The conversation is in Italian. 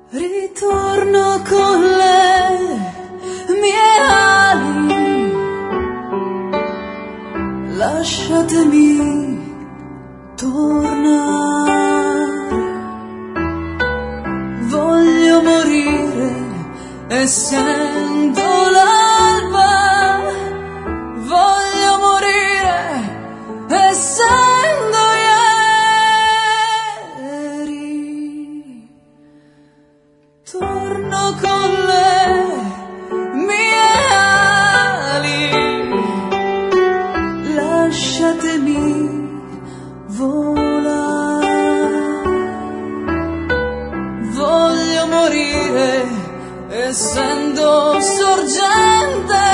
Ritorno con le mie ali, lasciatemi tornare. Voglio morire essendo l'alba, voglio morire essendo ieri. Torno con le mie ali, lasciatemi volare. Voglio morire essendo sorgente